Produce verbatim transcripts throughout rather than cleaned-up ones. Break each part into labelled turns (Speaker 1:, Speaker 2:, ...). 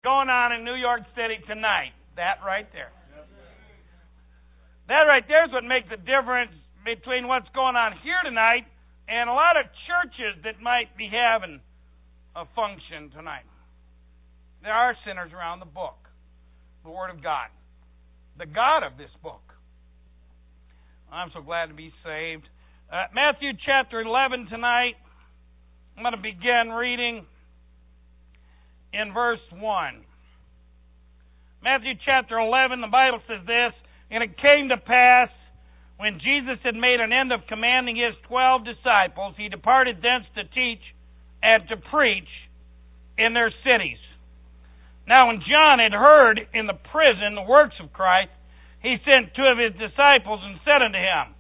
Speaker 1: going on in New York City tonight. That right there. That right there is what makes the difference between what's going on here tonight and a lot of churches that might be having a function tonight. There are sinners around the book, the Word of God, the God of this book. I'm so glad to be saved. Uh, Matthew chapter eleven tonight. I'm going to begin reading in verse one. Matthew chapter eleven, the Bible says this, "And it came to pass, when Jesus had made an end of commanding his twelve disciples, he departed thence to teach and to preach in their cities. Now when John had heard in the prison the works of Christ, he sent two of his disciples and said unto him,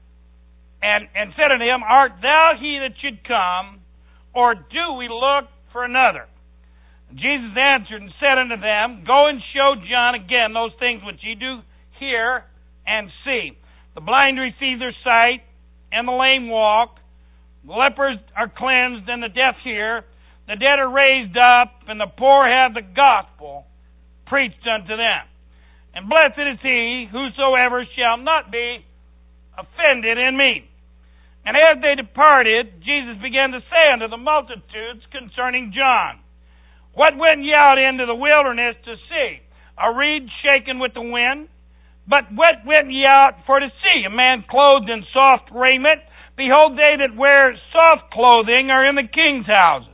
Speaker 1: and, and said unto him, Art thou he that should come, or do we look for another? Jesus answered and said unto them, Go and show John again those things which ye do hear and see. The blind receive their sight, and the lame walk. The lepers are cleansed, and the deaf hear. The dead are raised up, and the poor have the gospel preached unto them. And blessed is he whosoever shall not be offended in me. And as they departed, Jesus began to say unto the multitudes concerning John, What went ye out into the wilderness to see? A reed shaken with the wind? But what went ye out for to see? A man clothed in soft raiment? Behold, they that wear soft clothing are in the king's houses.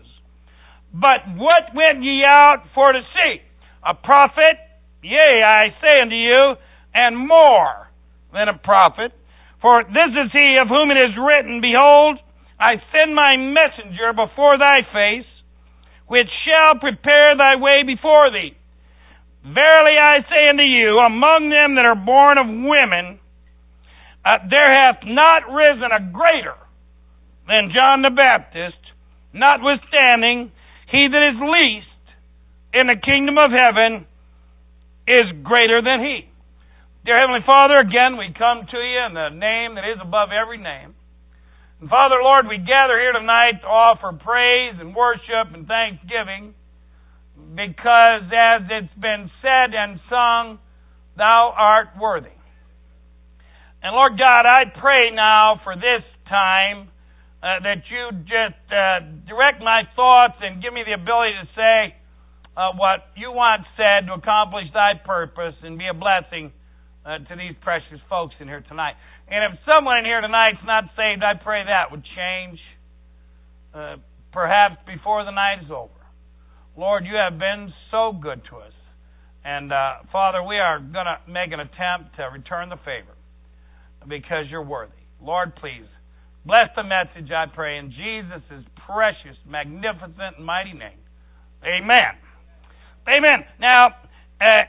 Speaker 1: But what went ye out for to see? A prophet? Yea, I say unto you, and more than a prophet. For this is he of whom it is written, Behold, I send my messenger before thy face, which shall prepare thy way before thee. Verily I say unto you, among them that are born of women, uh, there hath not risen a greater than John the Baptist. Notwithstanding, he that is least in the kingdom of heaven is greater than he. Dear Heavenly Father, again we come to you in the name that is above every name. And Father, Lord, we gather here tonight to offer praise and worship and thanksgiving, because as it's been said and sung, thou art worthy. And Lord God, I pray now for this time uh, that you just uh, direct my thoughts and give me the ability to say uh, what you want said to accomplish thy purpose and be a blessing uh, to these precious folks in here tonight. And if someone in here tonight's not saved, I pray that would change uh, perhaps before the night is over. Lord, you have been so good to us. And, uh, Father, we are going to make an attempt to return the favor because you're worthy. Lord, please, bless the message, I pray, in Jesus' precious, magnificent, and mighty name. Amen. Amen. Now, uh,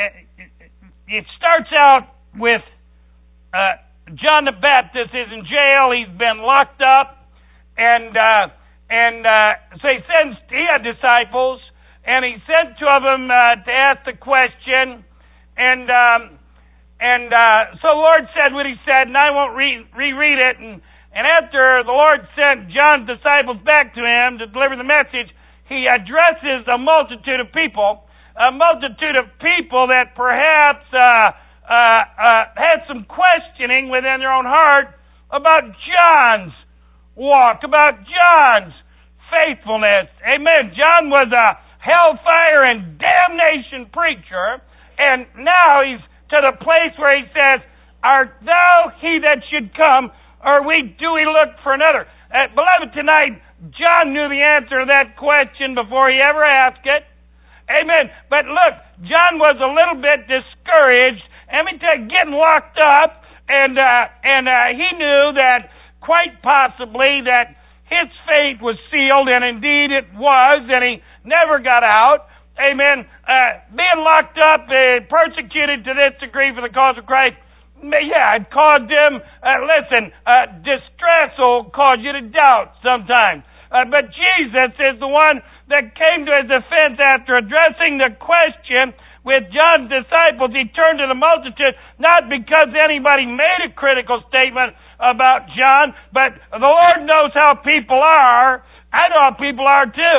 Speaker 1: it starts out with uh, John the Baptist is in jail. He's been locked up. And... Uh, And uh, so he sends, he had disciples, and he sent two of them uh, to ask the question. And um, and uh, so the Lord said what he said, and I won't re- reread it. And, and after the Lord sent John's disciples back to him to deliver the message, he addresses a multitude of people, a multitude of people that perhaps uh, uh, uh, had some questioning within their own heart about John's walk, about John's faithfulness. Amen. John was a hellfire and damnation preacher, and now he's to the place where he says, Art thou he that should come, or we do we look for another? Uh, beloved, tonight, John knew the answer to that question before he ever asked it. Amen. But look, John was a little bit discouraged. Let me tell you, getting locked up, and, uh, and uh, he knew that quite possibly that his fate was sealed, and indeed it was, and he never got out. Amen. Uh, being locked up, uh, persecuted to this degree for the cause of Christ, yeah, it caused him, uh, listen, uh, distress will cause you to doubt sometimes. Uh, but Jesus is the one that came to his defense after addressing the question with John's disciples. He turned to the multitude, not because anybody made a critical statement about John, but the Lord knows how people are. I know how people are too.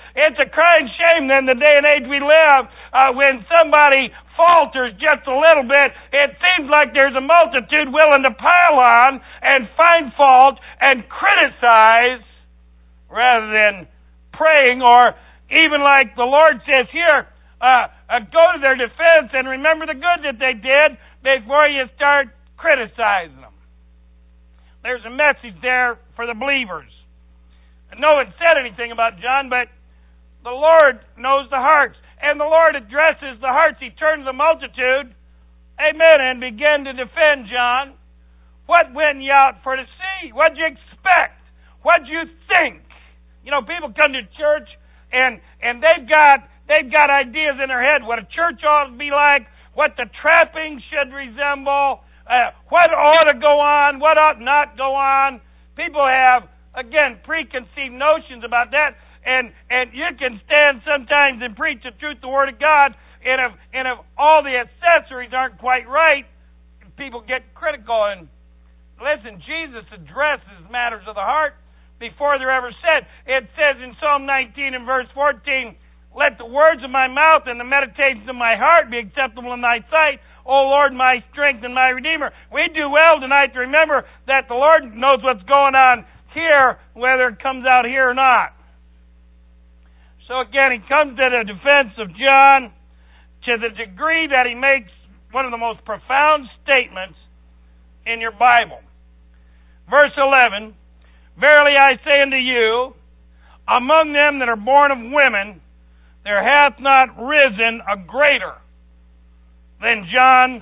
Speaker 1: It's a crying shame then the day and age we live uh, when somebody falters just a little bit. It seems like there's a multitude willing to pile on and find fault and criticize rather than praying, or even like the Lord says here, uh, uh, go to their defense and remember the good that they did before you start criticizing them. There's a message there for the believers. No one said anything about John, but the Lord knows the hearts. And the Lord addresses the hearts. He turns the multitude, amen, and began to defend John. What went ye out for to see? What'd you expect? What'd you think? You know, people come to church and and they've got they've got ideas in their head what a church ought to be like, what the trappings should resemble, uh, what ought to go on, what ought not go on. People have, again, preconceived notions about that, and and you can stand sometimes and preach the truth, the Word of God, and if and if all the accessories aren't quite right, people get critical. And listen, Jesus addresses matters of the heart before they're ever said. It says in Psalm nineteen and verse fourteen, let the words of my mouth and the meditations of my heart be acceptable in thy sight, O Lord, my strength and my Redeemer. We do well tonight to remember that the Lord knows what's going on here, whether it comes out here or not. So again, he comes to the defense of John to the degree that he makes one of the most profound statements in your Bible. Verse eleven, verily I say unto you, among them that are born of women, there hath not risen a greater than John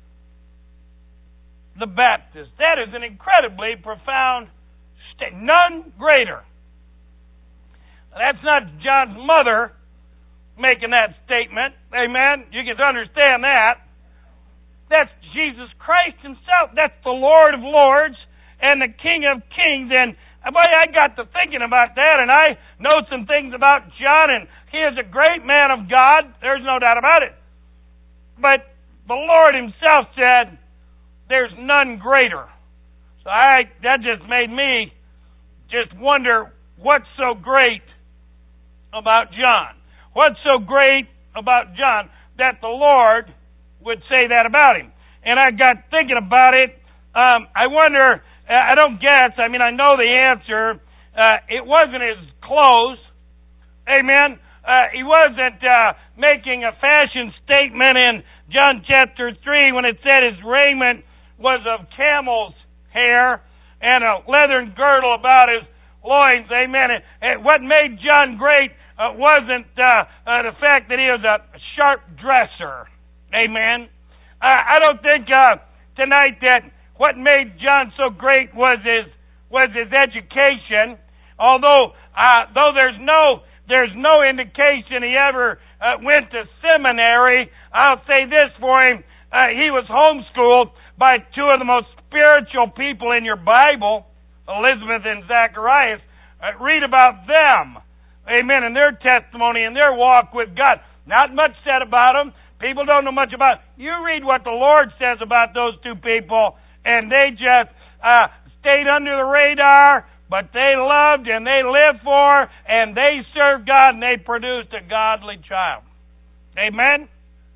Speaker 1: the Baptist. That is an incredibly profound statement. None greater. That's not John's mother making that statement. Amen. You can understand that. That's Jesus Christ himself. That's the Lord of Lords and the King of Kings. And boy, I got to thinking about that, and I know some things about John, and he is a great man of God. There's no doubt about it. But the Lord himself said, there's none greater. So I that just made me just wonder what's so great about John. What's so great about John that the Lord would say that about him? And I got thinking about it. Um, I wonder, I don't guess, I mean, I know the answer. Uh, it wasn't his clothes. Amen. Uh, he wasn't uh, making a fashion statement in John chapter three when it said his raiment was of camel's hair and a leathern girdle about his loins. Amen. And, and what made John great uh, wasn't uh, uh, the fact that he was a sharp dresser. Amen. Uh, I don't think uh, tonight that what made John so great was his was his education. Although uh, though there's no There's no indication he ever uh, went to seminary. I'll say this for him. Uh, he was homeschooled by two of the most spiritual people in your Bible, Elizabeth and Zacharias. Uh, read about them. Amen. And their testimony and their walk with God. Not much said about them. People don't know much about them. You read what the Lord says about those two people, and they just uh, stayed under the radar. But they loved and they lived for and they served God and they produced a godly child. Amen?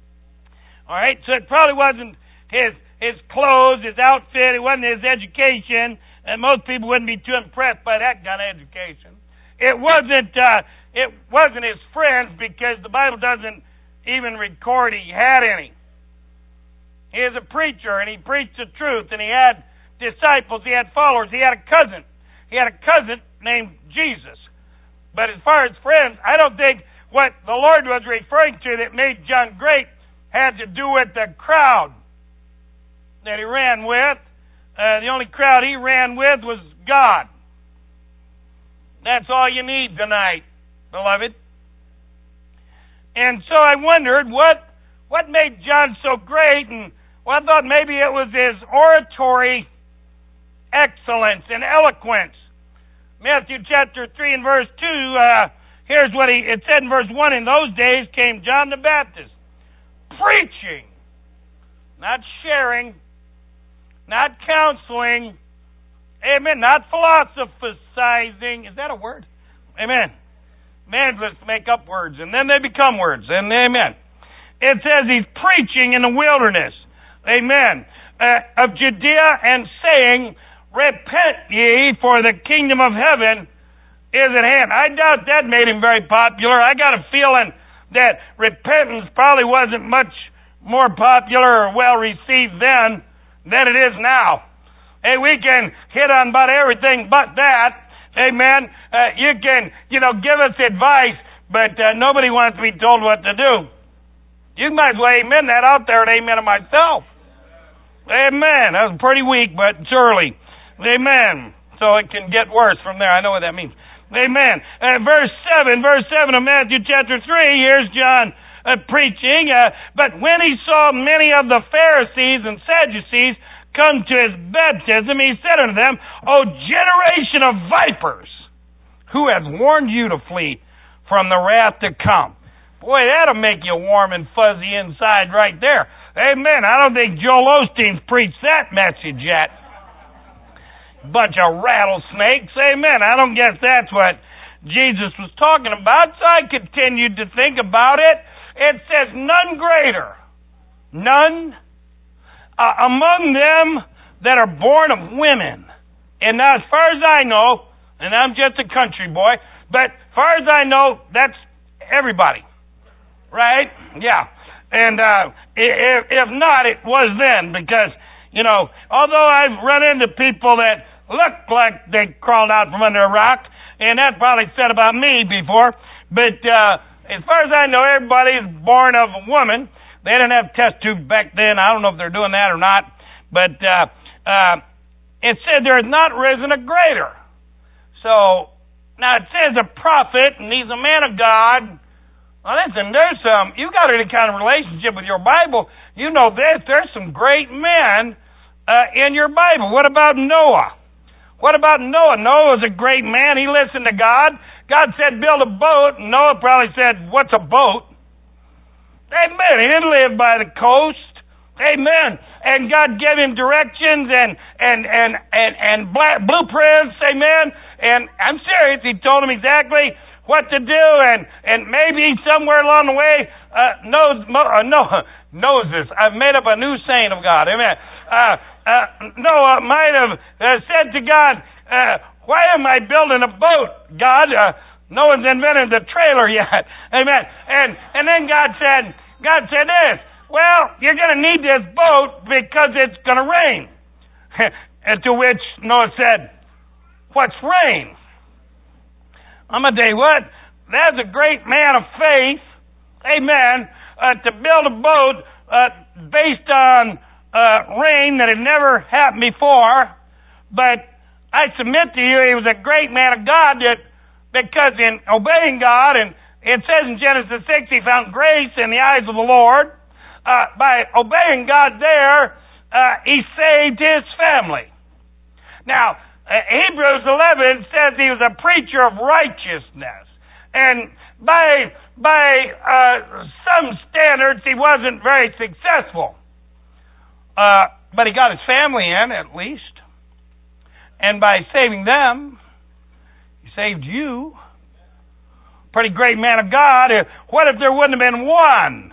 Speaker 1: All right, so it probably wasn't his his clothes, his outfit, it wasn't his education, and most people wouldn't be too impressed by that kind of education. It wasn't uh, it wasn't his friends, because the Bible doesn't even record he had any. He is a preacher and he preached the truth, and he had disciples, he had followers, he had a cousin. He had a cousin named Jesus. But as far as friends, I don't think what the Lord was referring to that made John great had to do with the crowd that he ran with. Uh, the only crowd he ran with was God. That's all you need tonight, beloved. And so I wondered what what made John so great, and well, I thought maybe it was his oratory excellence and eloquence. Matthew chapter three and verse two, uh, here's what he, it said in verse one, in those days came John the Baptist, preaching, not sharing, not counseling, amen, not philosophizing, is that a word? Amen. Evangelists make up words, and then they become words, and amen. It says he's preaching in the wilderness, amen, uh, of Judea and saying, repent ye, for the kingdom of heaven is at hand. I doubt that made him very popular. I got a feeling that repentance probably wasn't much more popular or well received then than it is now. Hey, we can hit on about everything but that. Amen. Uh, you can, you know, give us advice, but uh, nobody wants to be told what to do. You might as well amen that out there and amen it myself. Amen. That was pretty weak, but it's early. Amen. So it can get worse from there. I know what that means. Amen. Uh, verse seven, verse seven of Matthew chapter three, here's John uh, preaching. Uh, but when he saw many of the Pharisees and Sadducees come to his baptism, he said unto them, O generation of vipers, who has warned you to flee from the wrath to come? Boy, that'll make you warm and fuzzy inside right there. Amen. I don't think Joel Osteen's preached that message yet. Bunch of rattlesnakes. Amen. I don't guess that's what Jesus was talking about. So I continued to think about it. It says, none greater. None Uh, among them that are born of women. And now, as far as I know, and I'm just a country boy, but as far as I know, that's everybody. Right? Yeah. And uh, if, if not, it was then, because, you know, although I've run into people that look like they crawled out from under a rock, and that's probably said about me before, but uh, as far as I know, everybody's born of a woman. They didn't have test tubes back then. I don't know if they're doing that or not. But uh, uh, it said there is not risen a greater. So, now it says a prophet, and he's a man of God. Well, listen, there's some, you got any kind of relationship with your Bible, you know this, there's some great men uh, in your Bible. What about Noah? What about Noah? Noah was a great man. He listened to God. God said, build a boat. And Noah probably said, what's a boat? Amen. He didn't live by the coast. Amen. And God gave him directions and and and and, and blueprints. Amen. And I'm serious. He told him exactly what to do. And, and maybe somewhere along the way, uh, knows, uh, Noah knows this. I've made up a new saying of God. Amen. Uh, uh, Noah might have uh, said to God, uh, why am I building a boat, God? Uh, No one's invented the trailer yet. Amen. And and then God said, God said this, well, you're going to need this boat because it's going to rain. And to which Noah said, what's rain? I'm going to tell you what, that's a great man of faith, amen, uh, to build a boat uh, based on uh, rain that had never happened before. But I submit to you, he was a great man of God that because in obeying God, and it says in Genesis six, he found grace in the eyes of the Lord. Uh, by obeying God there, uh, he saved his family. Now, uh, Hebrews eleven says he was a preacher of righteousness. And by, by uh, some standards, he wasn't very successful. Uh, but he got his family in, at least. And by saving them, saved you. Pretty great man of God. What if there wouldn't have been one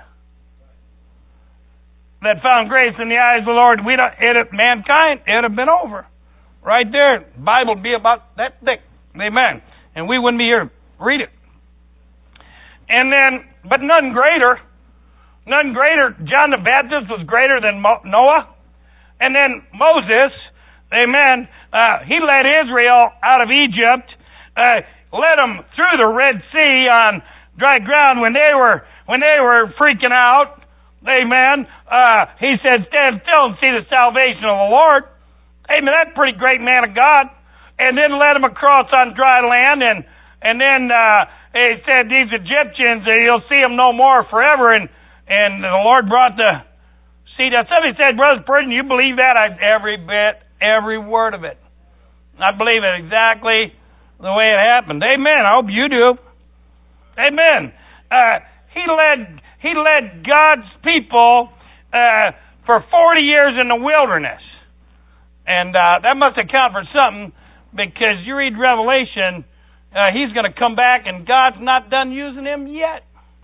Speaker 1: that found grace in the eyes of the Lord? We'd have, it, mankind, it would have been over. Right there. The Bible would be about that thick. Amen. And we wouldn't be here. Read it. And then, but none greater. None greater. John the Baptist was greater than Noah. And then Moses, amen, uh, he led Israel out of Egypt. Uh, led them through the Red Sea on dry ground when they were when they were freaking out. Amen. Uh, he said, stand still and see the salvation of the Lord. Amen. That's a pretty great man of God. And then led them across on dry land. And and then uh, he said, these Egyptians, uh, you'll see them no more forever. And and the Lord brought the sea down. Somebody said, Brother Spurgeon, you believe that? I, every bit, every word of it. I believe it exactly the way it happened. Amen. I hope you do. Amen. Uh, he led he led God's people uh, for forty years in the wilderness. And uh, that must account for something, because you read Revelation, uh, he's going to come back, and God's not done using him yet.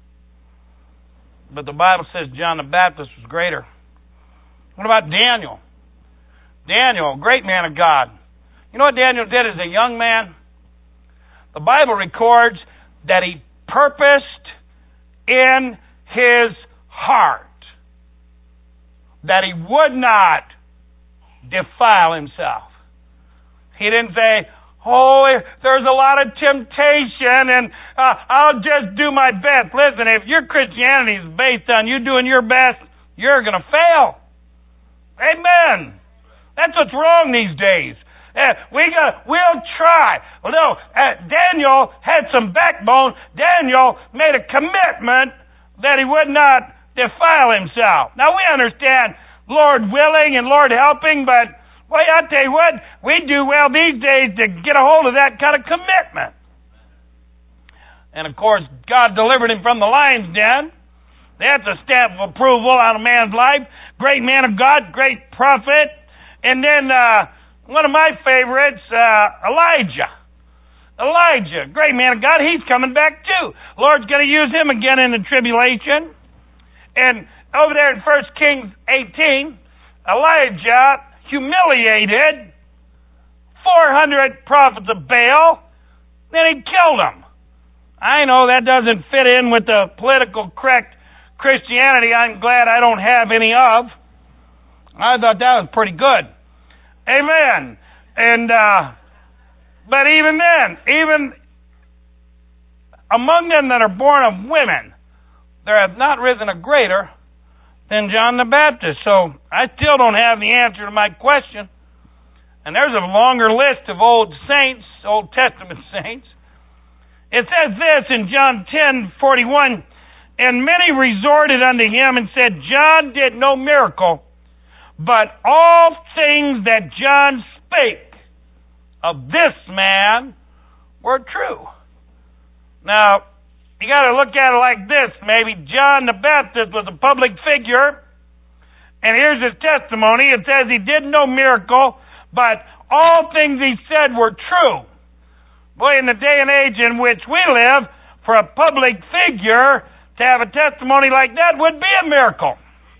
Speaker 1: But the Bible says John the Baptist was greater. What about Daniel? Daniel, great man of God. You know what Daniel did as a young man? The Bible records that he purposed in his heart that he would not defile himself. He didn't say, oh, there's a lot of temptation and uh, I'll just do my best. Listen, if your Christianity is based on you doing your best, you're going to fail. Amen. That's what's wrong these days. Uh, we got, we'll try. Well, no, uh, Daniel had some backbone. Daniel made a commitment that he would not defile himself. Now, we understand Lord willing and Lord helping, but well, I tell you what, we do well these days to get a hold of that kind of commitment. And of course, God delivered him from the lion's den. That's a stamp of approval on a man's life. Great man of God, great prophet. And then uh, one of my favorites, uh, Elijah. Elijah, great man of God, he's coming back too. Lord's going to use him again in the tribulation. And over there in First Kings eighteen, Elijah humiliated four hundred prophets of Baal, then he killed them. I know that doesn't fit in with the political correct Christianity I'm glad I don't have any of. I thought that was pretty good. Amen. And, uh, but even then, even among them that are born of women, there hath not risen a greater than John the Baptist. So I still don't have the answer to my question. And there's a longer list of old saints, Old Testament saints. It says this in John ten forty-one, and many resorted unto him and said, John did no miracle, but all things that John spake of this man were true. Now, you got to look at it like this. Maybe John the Baptist was a public figure, and here's his testimony. It says he did no miracle, but all things he said were true. Boy, in the day and age in which we live, for a public figure to have a testimony like that would be a miracle.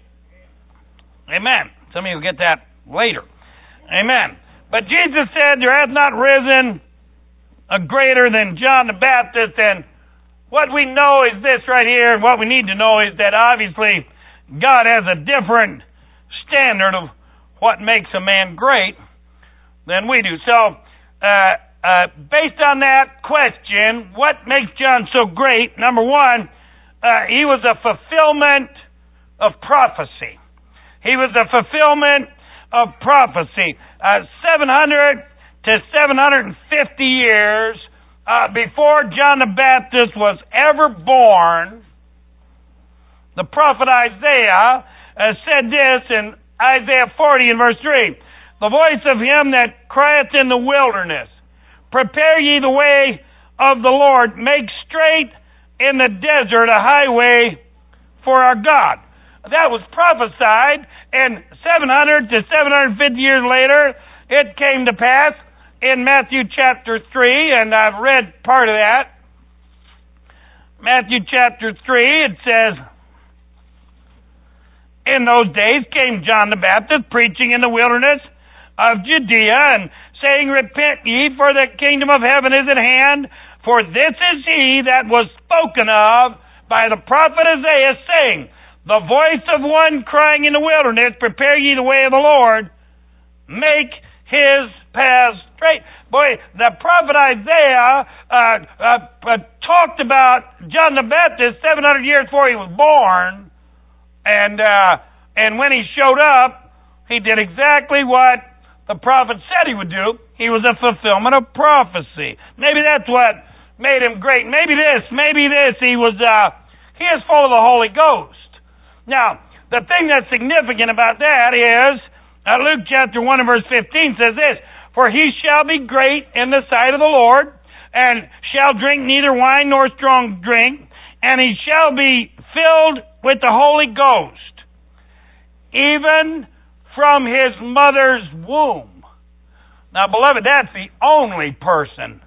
Speaker 1: Amen. Some of you will get that later. Amen. But Jesus said, there hath not risen a greater than John the Baptist, and what we know is this right here, and what we need to know is that obviously God has a different standard of what makes a man great than we do. So, uh, uh, based on that question, what makes John so great? Number one, uh, he was a fulfillment of prophecy. He was a fulfillment of prophecy. Uh, seven hundred to seven hundred fifty years Uh, before John the Baptist was ever born, the prophet Isaiah uh, said this in Isaiah forty and verse three, the voice of him that crieth in the wilderness, prepare ye the way of the Lord, make straight in the desert a highway for our God. That was prophesied, and seven hundred to seven hundred fifty years later, it came to pass in Matthew chapter three, and I've read part of that. Matthew chapter three, it says, in those days came John the Baptist, preaching in the wilderness of Judea, and saying, repent ye, for the kingdom of heaven is at hand. For this is he that was spoken of by the prophet Isaiah, saying, the voice of one crying in the wilderness, prepare ye the way of the Lord, make his path straight. Boy, the prophet Isaiah uh, uh, uh, talked about John the Baptist seven hundred years before he was born, and uh, and when he showed up, he did exactly what the prophet said he would do. He was a fulfillment of prophecy. Maybe that's what made him great. Maybe this, maybe this. He was uh, he is full of the Holy Ghost. Now, the thing that's significant about that is Uh, Luke chapter one and verse fifteen says this, for he shall be great in the sight of the Lord, and shall drink neither wine nor strong drink, and he shall be filled with the Holy Ghost, even from his mother's womb. Now, beloved, that's the only person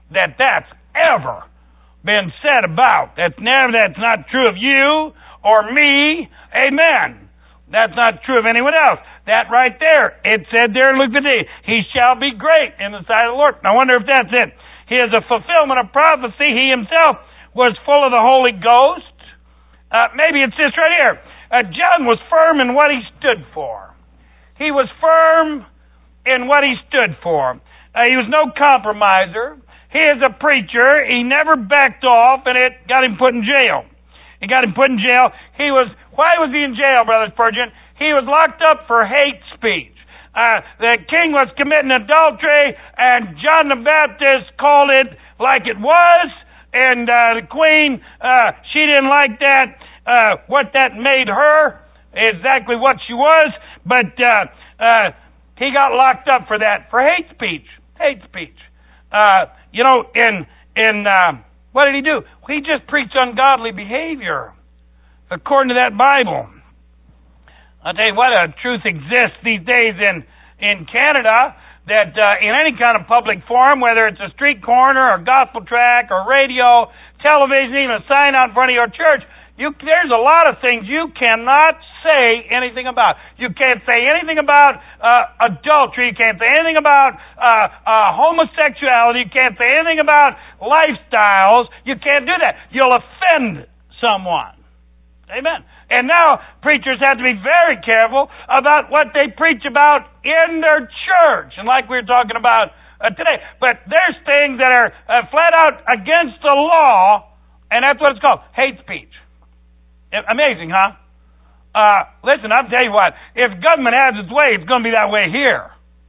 Speaker 1: that that's ever been said about. That's never, that's not true of you or me. Amen. That's not true of anyone else. That right there, it said there in Luke fifteen, he shall be great in the sight of the Lord. I wonder if that's it. He is a fulfillment of prophecy. He himself was full of the Holy Ghost. Uh, maybe it's this right here. Uh, John was firm in what he stood for. He was firm in what he stood for. Uh, he was no compromiser. He is a preacher. He never backed off, and it got him put in jail. It got him put in jail. He was, why was he in jail, Brother Spurgeon? He was locked up for hate speech. Uh, the king was committing adultery, and John the Baptist called it like it was, and uh, the queen, uh, she didn't like that, uh, what that made her, exactly what she was, but uh, uh, he got locked up for that, for hate speech. Hate speech. Uh, you know, in, in uh, what did he do? He just preached ungodly behavior, according to that Bible. I'll tell you what, a truth exists these days in, in Canada that uh, in any kind of public forum, whether it's a street corner or gospel track or radio, television, even a sign out in front of your church, you, there's a lot of things you cannot say anything about. You can't say anything about uh, adultery. You can't say anything about uh, uh, homosexuality. You can't say anything about lifestyles. You can't do that. You'll offend someone. Amen. And now preachers have to be very careful about what they preach about in their church. And like we were talking about uh, today. But there's things that are uh, flat out against the law, and that's what it's called, hate speech. Amazing, huh? Uh, listen, I'll tell you what. If government has its way, it's going to be that way here.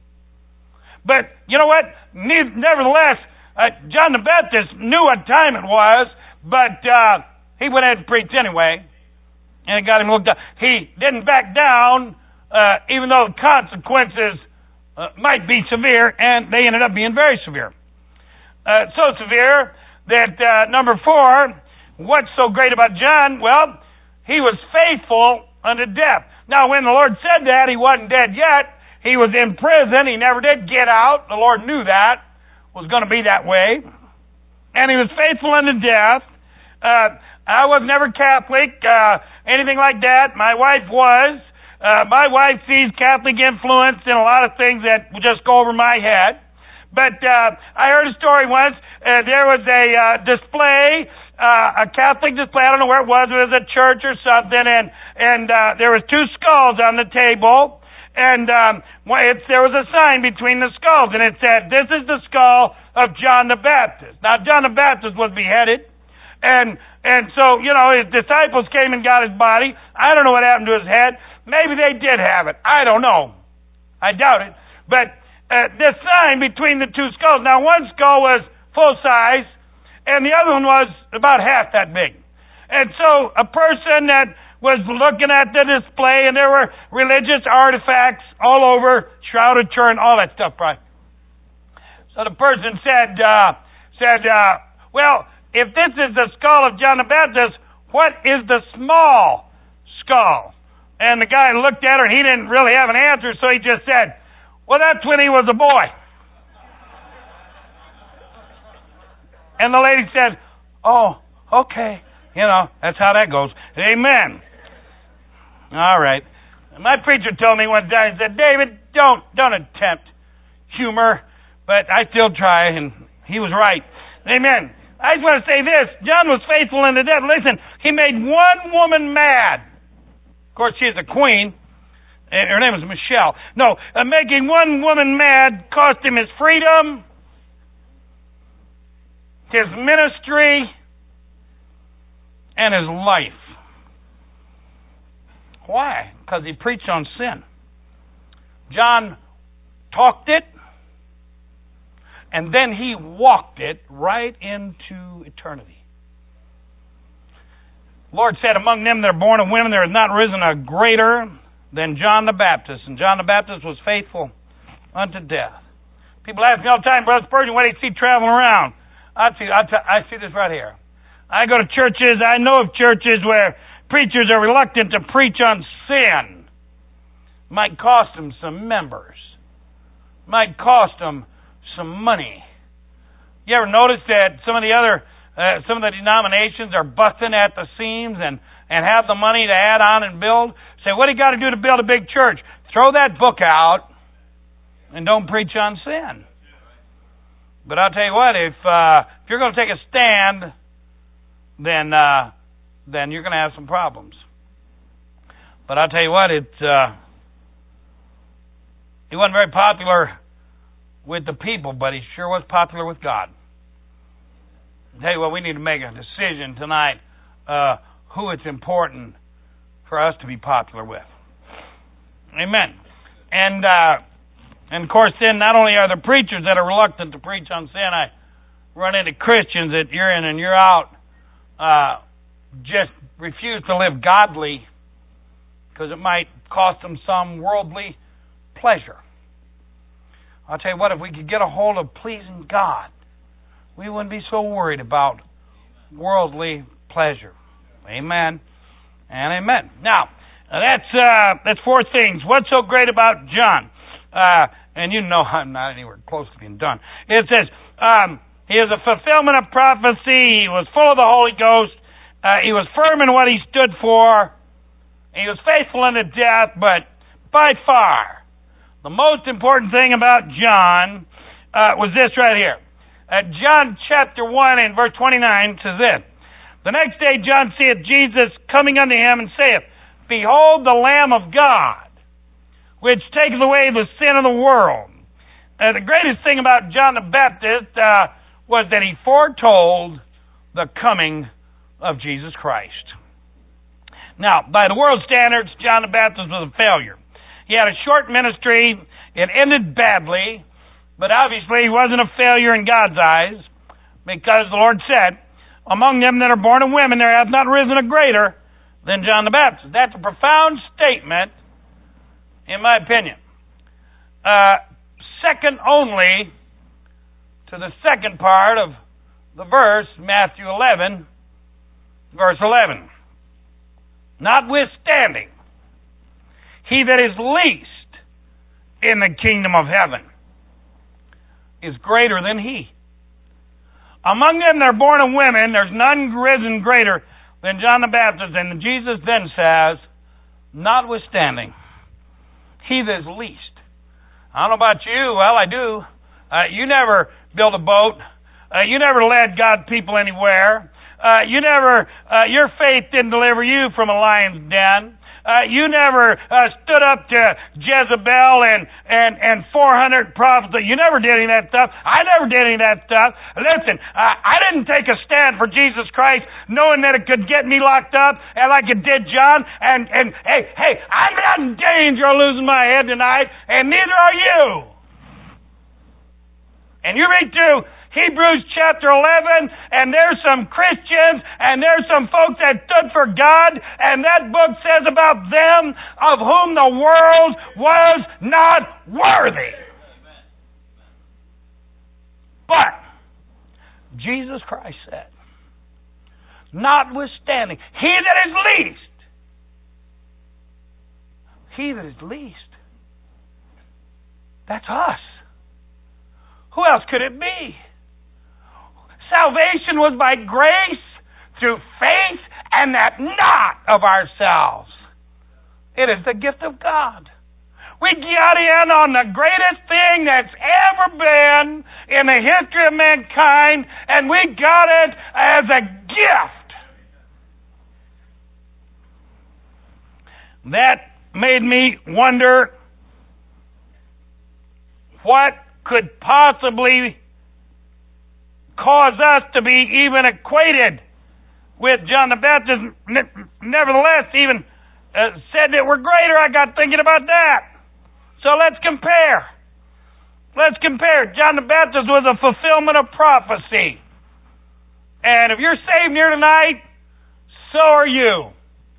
Speaker 1: But you know what? Nevertheless, uh, John the Baptist knew what time it was, but uh, he went ahead and preached anyway. And it got him looked up. He didn't back down, uh, even though the consequences uh, might be severe, and they ended up being very severe. Uh, so severe that, uh, number four, what's so great about John? Well, he was faithful unto death. Now, when the Lord said that, he wasn't dead yet. He was in prison. He never did get out. The Lord knew that was going to be that way. And he was faithful unto death. Uh, I was never Catholic, uh, anything like that. My wife was. Uh, my wife sees Catholic influence in a lot of things that just go over my head. But uh, I heard a story once. Uh, there was a uh, display, uh, a Catholic display. I don't know where it was. It was a church or something. And and uh, there was two skulls on the table. And um, it's, there was a sign between the skulls. And it said, "This is the skull of John the Baptist." Now, John the Baptist was beheaded. And and so, you know, his disciples came and got his body. I don't know what happened to his head. Maybe they did have it. I don't know. I doubt it. But uh, this sign between the two skulls. Now, one skull was full size, and the other one was about half that big. And so a person that was looking at the display, and there were religious artifacts all over, Shroud of Turin, all that stuff, right? So the person said, uh, said, uh, well, if this is the skull of John the Baptist, what is the small skull? And the guy looked at her, and he didn't really have an answer, so he just said, well, that's when he was a boy. And the lady said, oh, okay. You know, that's how that goes. Amen. All right. My preacher told me one time, he said, David, don't, don't attempt humor, but I still try, and he was right. Amen. I just want to say this. John was faithful unto death. Listen, he made one woman mad. Of course, she's a queen. Her name was Michelle. No, uh, making one woman mad cost him his freedom, his ministry, and his life. Why? Because he preached on sin. John talked it, and then he walked it right into eternity. The Lord said, among them that are born of women, there has not risen a greater than John the Baptist. And John the Baptist was faithful unto death. People ask me all the time, Brother Spurgeon, what do you see traveling around? I see, I, t- I see this right here. I go to churches, I know of churches where preachers are reluctant to preach on sin. Might cost them some members. Might cost them some money. You ever notice that some of the other, uh, some of the denominations are busting at the seams and, and have the money to add on and build? Say, what do you got to do to build a big church? Throw that book out and don't preach on sin. But I'll tell you what, if uh, if you're going to take a stand, then uh, then you're going to have some problems. But I'll tell you what, it uh, he wasn't very popular with the people, but he sure was popular with God. I'll tell you what, we need to make a decision tonight uh, who it's important for us to be popular with. Amen. And uh, and of course, then not only are there preachers that are reluctant to preach on sin, I run into Christians that you're in and you're out uh, just refuse to live godly because it might cost them some worldly pleasure. I'll tell you what, if we could get a hold of pleasing God, we wouldn't be so worried about worldly pleasure. Amen and amen. Now, that's uh, that's four things. What's so great about John? Uh, and you know I'm not anywhere close to being done. It says, um, he is a fulfillment of prophecy. He was full of the Holy Ghost. Uh, he was firm in what he stood for. He was faithful unto death. But by far, the most important thing about John uh, was this right here. Uh, John chapter one and verse twenty-nine says this. The next day John seeth Jesus coming unto him and saith, Behold the Lamb of God, which taketh away the sin of the world. Uh, the greatest thing about John the Baptist uh, was that he foretold the coming of Jesus Christ. Now, by the world standards, John the Baptist was a failure. He had a short ministry. It ended badly, but obviously he wasn't a failure in God's eyes, because the Lord said, Among them that are born of women there hath not risen a greater than John the Baptist. That's a profound statement, in my opinion. Uh, second only to the second part of the verse, Matthew eleven, verse eleven. Notwithstanding, he that is least in the kingdom of heaven is greater than he. Among them that are born of women, there's none risen greater than John the Baptist. And Jesus then says, notwithstanding, he that is least. I don't know about you. Well, I do. Uh, you never built a boat. Uh, you never led God's people anywhere. Uh, you never, uh, your faith didn't deliver you from a lion's den. Uh, you never uh, stood up to Jezebel and, and, and four hundred prophets. You never did any of that stuff. I never did any of that stuff. Listen, uh, I didn't take a stand for Jesus Christ knowing that it could get me locked up and like it did John. And, and hey, hey, I'm not in danger of losing my head tonight, and neither are you. And you read through Hebrews chapter eleven, and there's some Christians, and there's some folks that stood for God, and that book says about them, of whom the world was not worthy. But Jesus Christ said, notwithstanding, he that is least, he that is least, that's us. Who else could it be? Salvation was by grace through faith, and that not of ourselves. It is the gift of God. We got in on the greatest thing that's ever been in the history of mankind, and we got it as a gift. That made me wonder what could possibly cause us to be even equated with John the Baptist. Nevertheless, even uh, said that we're greater. I got thinking about that. So let's compare. Let's compare. John the Baptist was a fulfillment of prophecy. And if you're saved here tonight, so are you.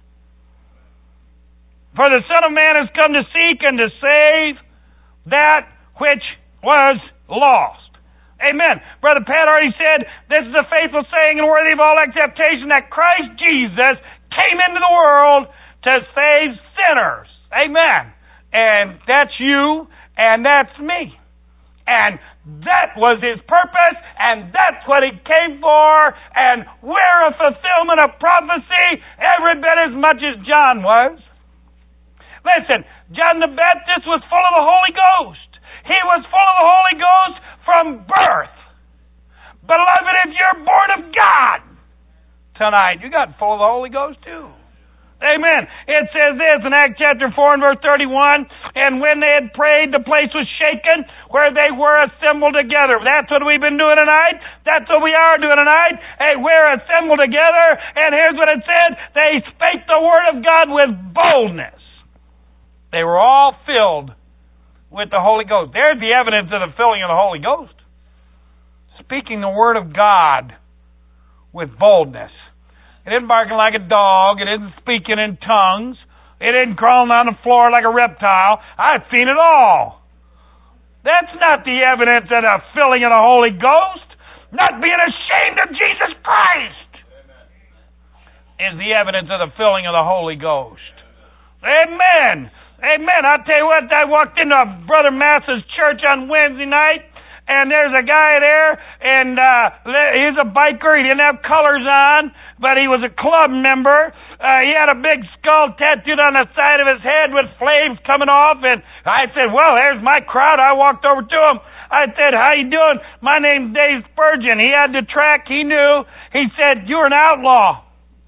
Speaker 1: For the Son of Man has come to seek and to save that which was lost. Amen. Brother Pat already said, this is a faithful saying and worthy of all acceptation, that Christ Jesus came into the world to save sinners. Amen. And that's you, and that's me. And That was His purpose, and that's what He came for, and we're a fulfillment of prophecy every bit as much as John was. Listen, John the Baptist was full of the Holy Ghost. He was full of the Holy Ghost from birth. Beloved, if you're born of God tonight, you got full of the Holy Ghost too. Amen. It says this in Acts chapter four and verse thirty-one, and when they had prayed, the place was shaken where they were assembled together. That's what we've been doing tonight. That's what we are doing tonight. Hey, we're assembled together, and here's what it said. They spake the word of God with boldness. They were all filled with the Holy Ghost. There's the evidence of the filling of the Holy Ghost. Speaking the word of God with boldness. It isn't barking like a dog. It isn't speaking in tongues. It isn't crawling on the floor like a reptile. I've seen it all. That's not the evidence of the filling of the Holy Ghost. Not being ashamed of Jesus Christ is the evidence of the filling of the Holy Ghost. Amen. Amen. I'll tell you what, I walked into Brother Mass's church on Wednesday night, and there's a guy there, and uh, he's a biker. He didn't have colors on, but he was a club member. Uh, he had a big skull tattooed on the side of his head with flames coming off, and I said, well, there's my crowd. I walked over to him. I said, how you doing? My name's Dave Spurgeon. He had the track. He knew. He said, you're an outlaw.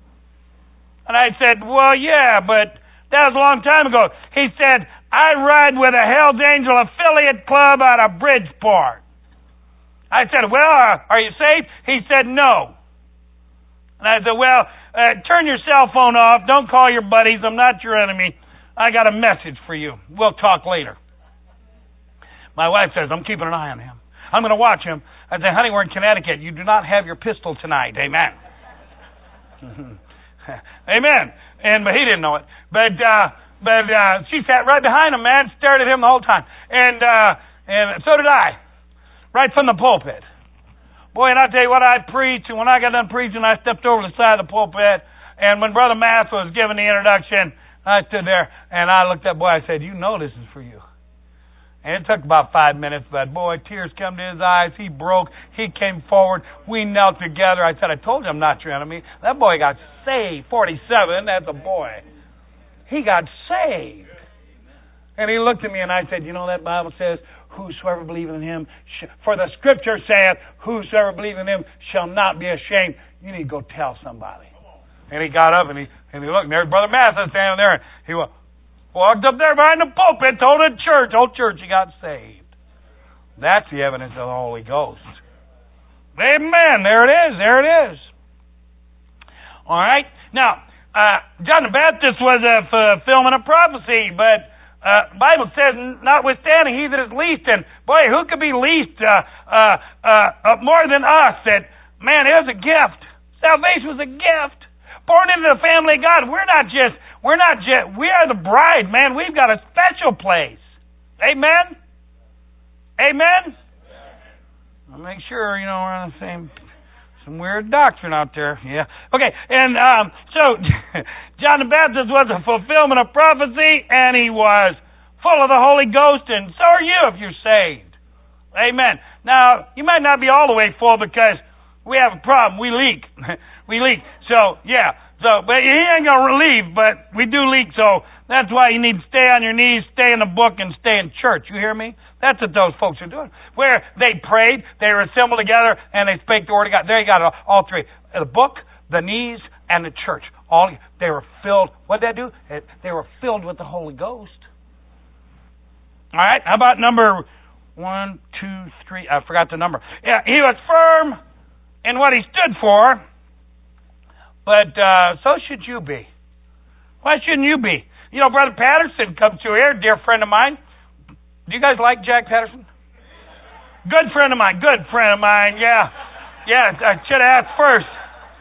Speaker 1: And I said, well, yeah, but that was a long time ago. He said, I ride with a Hells Angel affiliate club out of Bridgeport. I said, well, uh, are you safe? He said, no. And I said, well, uh, turn your cell phone off. Don't call your buddies. I'm not your enemy. I got a message for you. We'll talk later. My wife says, I'm keeping an eye on him. I'm going to watch him. I said, honey, we're in Connecticut. You do not have your pistol tonight. Amen. Amen. And but he didn't know it. But uh, but uh, she sat right behind him, man, stared at him the whole time. And uh, and so did I. Right from the pulpit. Boy, and I tell you what, I preached, and when I got done preaching, I stepped over the side of the pulpit, and when Brother Mass was giving the introduction, I stood there, and I looked at boy, I said, you know this is for you. And it took about five minutes, but boy, tears came to his eyes. He broke. He came forward. We knelt together. I said, I told you I'm not your enemy. That boy got saved. forty-seven, that's a boy. He got saved. And he looked at me, and I said, you know that Bible says, whosoever believeth in him, sh- for the scripture saith, whosoever believeth in him shall not be ashamed. You need to go tell somebody. And he got up and he and he looked, and there's Brother Mathis standing there. And he walked up there behind the pulpit, told the church, whole church, he got saved. That's the evidence of the Holy Ghost. Amen. There it is. There it is. All right. Now, uh, John the Baptist was a fulfillment of prophecy, but Uh, Bible says, notwithstanding, he that is least, and boy, who could be least uh, uh, uh, uh, more than us? That man, it was a gift. Salvation was a gift. Born into the family of God. We're not just, we're not just, we are the bride, man. We've got a special place. Amen. Amen. I'll make sure you know we're on the same. Some weird doctrine out there. Yeah. Okay. And um, so John the Baptist was a fulfillment of prophecy, and he was full of the Holy Ghost, and so are you if you're saved. Amen. Now, you might not be all the way full because we have a problem. We leak. we leak. So, yeah. So, but he ain't going to leave, but we do leak, so that's why you need to stay on your knees, stay in the book, and stay in church. You hear me? That's what those folks are doing. Where they prayed, they were assembled together, and they spake the word of God. There you got it, all three. The book, the knees, and the church. All they were filled. What did they do? They were filled with the Holy Ghost. All right, how about number one, two, three? I forgot the number. Yeah, he was firm in what he stood for, but uh, so should you be. Why shouldn't you be? You know, Brother Patterson comes through here, dear friend of mine. Do you guys like Jack Patterson? Good friend of mine. Good friend of mine. Yeah. Yeah, I should have asked first.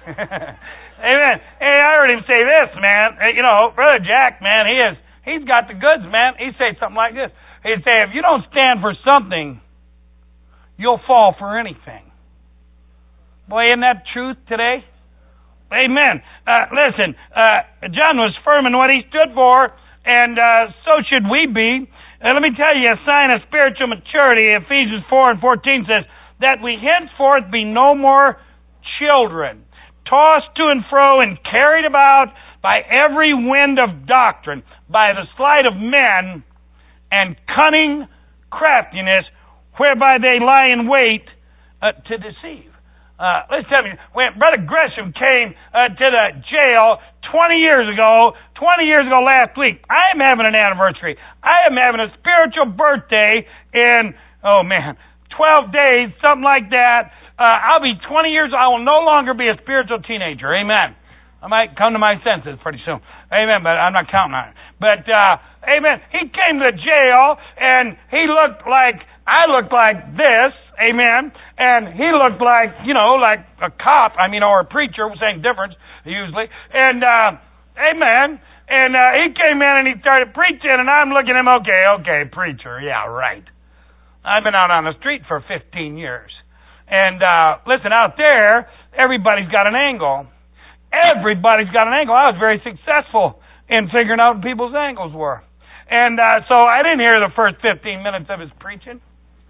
Speaker 1: Amen. Hey, I heard him say this, man. You know, Brother Jack, man, he is, he's got the goods, man. He'd say something like this. He'd say, if you don't stand for something, you'll fall for anything. Boy, isn't that truth today? Amen. Uh, listen, uh, John was firm in what he stood for, and uh, so should we be. And let me tell you, a sign of spiritual maturity, Ephesians four and fourteen says, that we henceforth be no more children, tossed to and fro and carried about by every wind of doctrine, by the sleight of men and cunning craftiness, whereby they lie in wait uh, to deceive. Uh, let's tell you, when Brother Gresham came uh, to the jail twenty years ago, twenty years ago last week, I am having an anniversary. I am having a spiritual birthday in, oh man, twelve days, something like that. Uh, I'll be twenty years, I will no longer be a spiritual teenager. Amen. I might come to my senses pretty soon. Amen, but I'm not counting on it. But, uh, amen, he came to jail, and he looked like, I looked like this, amen, and he looked like, you know, like a cop, I mean, or a preacher, same difference, usually, and, uh, amen, and, uh, he came in and he started preaching, and I'm looking at him, okay, okay, preacher, yeah, right. I've been out on the street for fifteen years, and, uh, listen, out there, everybody's got an angle. Everybody's got an angle. I was very successful in figuring out what people's angles were. And uh, so I didn't hear the first fifteen minutes of his preaching.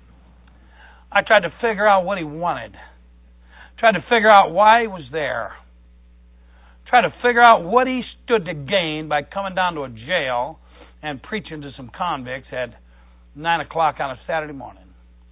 Speaker 1: I tried to figure out what he wanted. Tried to figure out why he was there. Tried to figure out what he stood to gain by coming down to a jail and preaching to some convicts at nine o'clock on a Saturday morning.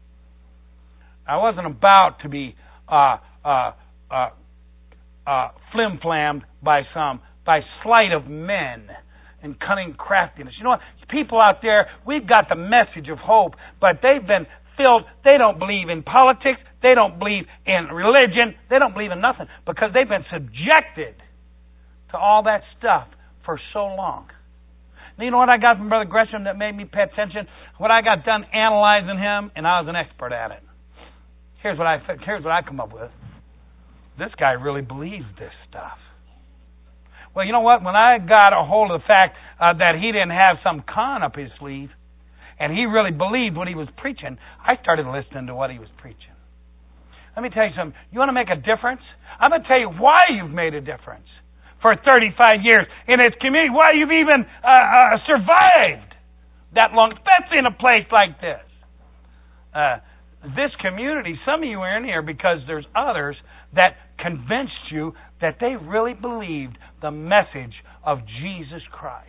Speaker 1: I wasn't about to be uh, uh, uh, Uh, flim-flammed by some, by sleight of men and cunning craftiness. You know what? People out there, we've got the message of hope, but they've been filled, they don't believe in politics, they don't believe in religion, they don't believe in nothing, because they've been subjected to all that stuff for so long. And you know what I got from Brother Gresham that made me pay attention? What I got done analyzing him, and I was an expert at it. Here's what I, here's what I come up with. This guy really believes this stuff. Well, you know what? When I got a hold of the fact uh, that he didn't have some con up his sleeve, and he really believed what he was preaching, I started listening to what he was preaching. Let me tell you something. You want to make a difference? I'm going to tell you why you've made a difference for thirty-five years in this community, why you've even uh, uh, survived that long, especially in a place like this. Uh, this community, some of you are in here because there's others that convinced you that they really believed the message of Jesus Christ.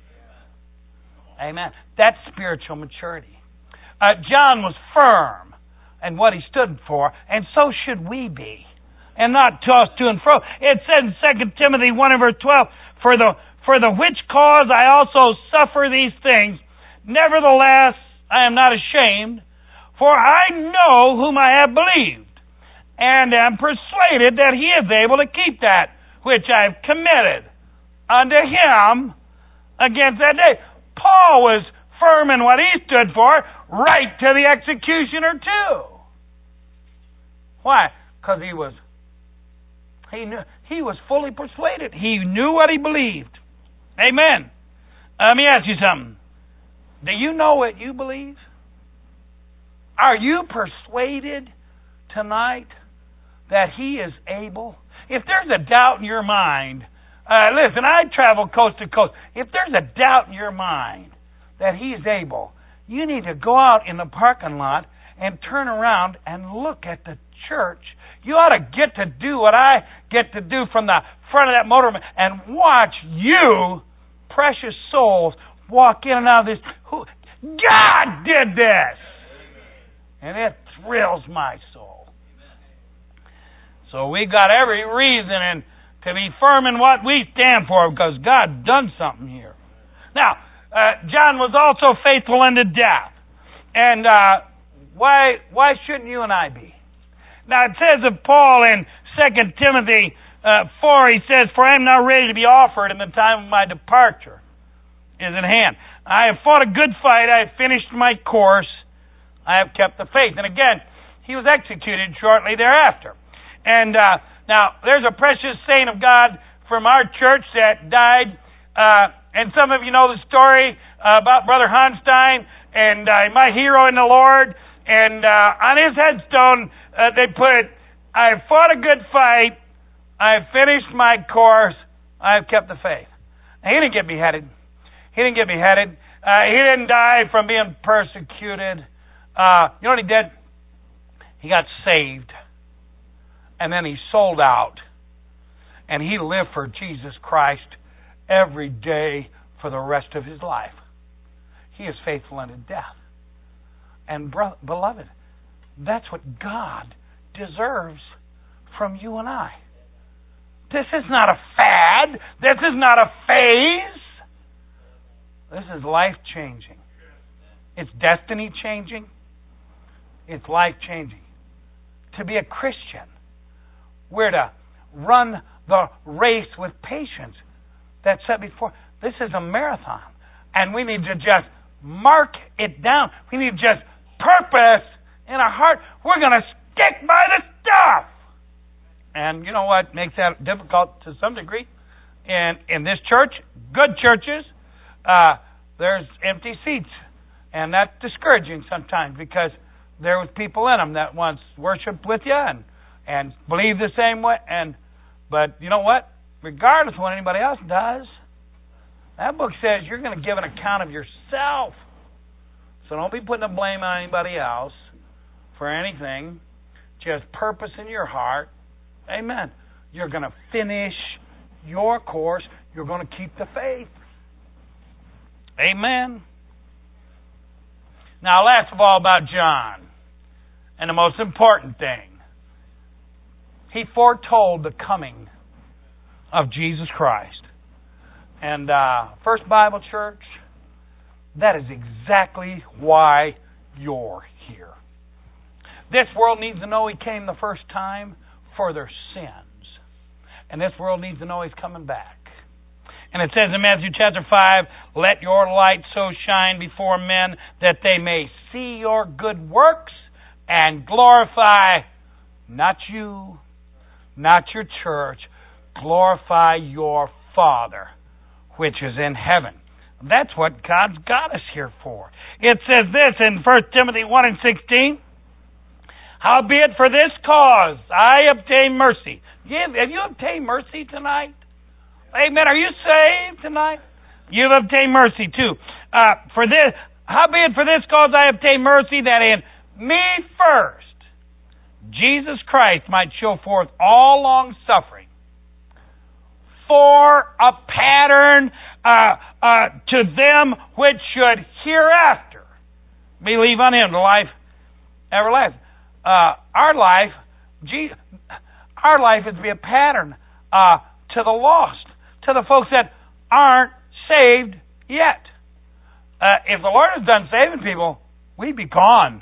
Speaker 1: Amen. That's spiritual maturity. Uh, John was firm in what he stood for, and so should we be, and not tossed to and fro. It says in Second Timothy one and verse twelve, For the, for the which cause I also suffer these things, nevertheless I am not ashamed, for I know whom I have believed, and am persuaded that he is able to keep that which I have committed unto him against that day. Paul was firm in what he stood for, right to the executioner too. Why? Because he was he knew he was fully persuaded. He knew what he believed. Amen. Uh, let me ask you something. Do you know what you believe? Are you persuaded tonight that he is able? If there's a doubt in your mind, uh, listen, I travel coast to coast. If there's a doubt in your mind that he is able, you need to go out in the parking lot and turn around and look at the church. You ought to get to do what I get to do from the front of that motorhome and watch you, precious souls, walk in and out of this. Who, God did this! And it thrills my soul. So we've got every reason and to be firm in what we stand for because God's done something here. Now, uh, John was also faithful unto death. And uh, why why shouldn't you and I be? Now, it says of Paul in Second Timothy uh, four, he says, For I am now ready to be offered, and the time of my departure is at hand. I have fought a good fight. I have finished my course. I have kept the faith. And again, he was executed shortly thereafter. And uh, now, there's a precious saint of God from our church that died. Uh, and some of you know the story uh, about Brother Honstein and uh, my hero in the Lord. And uh, on his headstone, uh, they put, I have fought a good fight. I have finished my course. I have kept the faith. Now, he didn't get beheaded. He didn't get beheaded. Uh, he didn't die from being persecuted. Uh, you know what he did? He got saved. And then he sold out. And he lived for Jesus Christ every day for the rest of his life. He is faithful unto death. And bro- beloved, that's what God deserves from you and I. This is not a fad. This is not a phase. This is life-changing. It's destiny-changing. It's life-changing. To be a Christian, we're to run the race with patience that's set before. This is a marathon. And we need to just mark it down. We need to just purpose in our heart. We're going to stick by the stuff. And you know what makes that difficult to some degree? In, in this church, good churches, uh, there's empty seats. And that's discouraging sometimes because there was people in them that once worshiped with you and, and believed the same way. And But you know what? Regardless of what anybody else does, that book says you're going to give an account of yourself. So don't be putting the blame on anybody else for anything. Just purpose in your heart. Amen. You're going to finish your course. You're going to keep the faith. Amen. Now, last of all, about John. And the most important thing. He foretold the coming of Jesus Christ. And uh, First Bible Church, that is exactly why you're here. This world needs to know He came the first time for their sins. And this world needs to know He's coming back. And it says in Matthew chapter five, let your light so shine before men that they may see your good works and glorify not you, not your church, glorify your Father, which is in heaven. That's what God's got us here for. It says this in First Timothy one and sixteen, howbeit for this cause I obtain mercy. Have you obtained mercy tonight? Amen. Are you saved tonight? You've obtained mercy too. Uh, for this, howbeit for this cause I obtain mercy, that in me first Jesus Christ might show forth all long suffering for a pattern uh, uh, to them which should hereafter believe on Him, the life everlasting. Uh, our life, Jesus, our life is to be a pattern uh, to the lost, to the folks that aren't saved yet. Uh, if the Lord is done saving people, we'd be gone.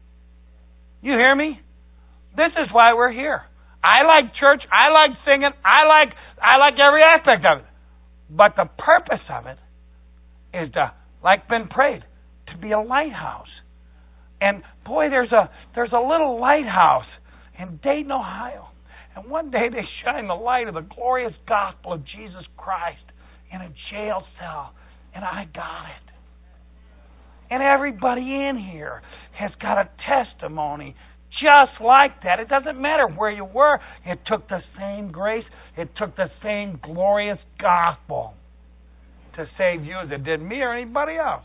Speaker 1: You hear me? This is why we're here. I like church. I like singing. I like I like every aspect of it. But the purpose of it is to, like Ben prayed, to be a lighthouse. And boy, there's a there's a little lighthouse in Dayton, Ohio. And one day they shine the light of the glorious gospel of Jesus Christ in a jail cell. And I got it. And everybody in here has got a testimony just like that. It doesn't matter where you were. It took the same grace. It took the same glorious gospel to save you as it did me or anybody else.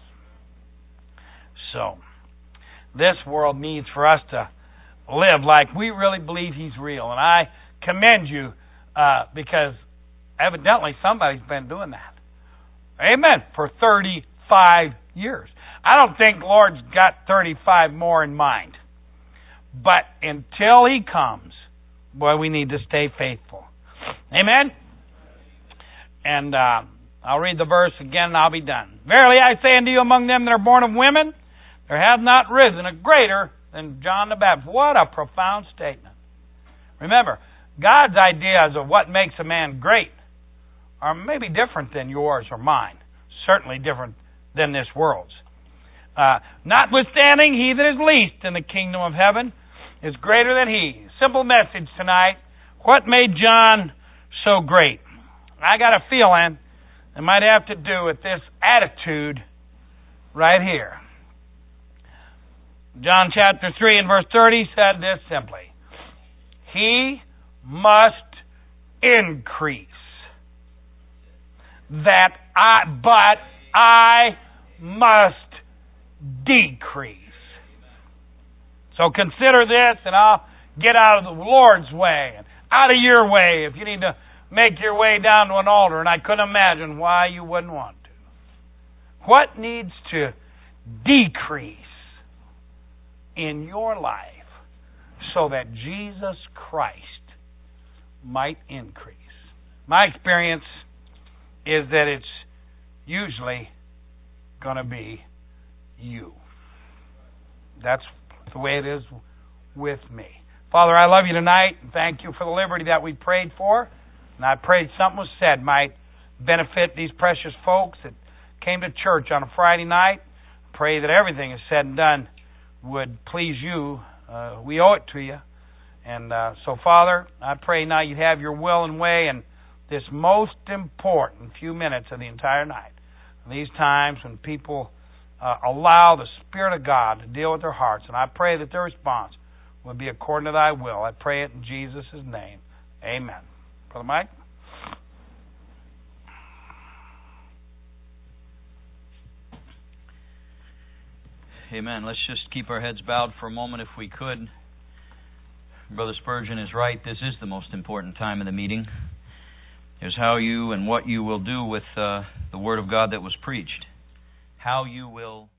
Speaker 1: So, this world needs for us to live like we really believe He's real. And I commend you uh, because evidently somebody's been doing that. Amen. For thirty-five years. I don't think the Lord's got thirty-five more in mind. But until He comes, boy, we need to stay faithful. Amen? And uh, I'll read the verse again and I'll be done. Verily I say unto you, among them that are born of women, there hath not risen a greater than John the Baptist. What a profound statement. Remember, God's ideas of what makes a man great are maybe different than yours or mine. Certainly different than this world's. Uh, notwithstanding, he that is least in the kingdom of heaven is greater than he. Simple message tonight. What made John so great? I got a feeling it might have to do with this attitude right here. John chapter three and verse thirty said this simply. He must increase. That I, but I must decrease. So consider this, and I'll get out of the Lord's way and out of your way if you need to make your way down to an altar, and I couldn't imagine why you wouldn't want to. What needs to decrease in your life so that Jesus Christ might increase? My experience is that it's usually going to be you. That's the way it is with me. Father, I love you tonight, and thank you for the liberty that we prayed for. And I prayed something was said might benefit these precious folks that came to church on a Friday night. Pray that everything is said and done would please you. Uh, we owe it to you. And uh, so, Father, I pray now you'd have your will and way in this most important few minutes of the entire night. These times when people uh, allow the Spirit of God to deal with their hearts. And I pray that their response will be according to thy will. I pray it in Jesus' name. Amen. Brother Mike?
Speaker 2: Amen. Let's just keep our heads bowed for a moment if we could. Brother Spurgeon is right. This is the most important time of the meeting. Here's how you and what you will do with uh, the Word of God that was preached. How you will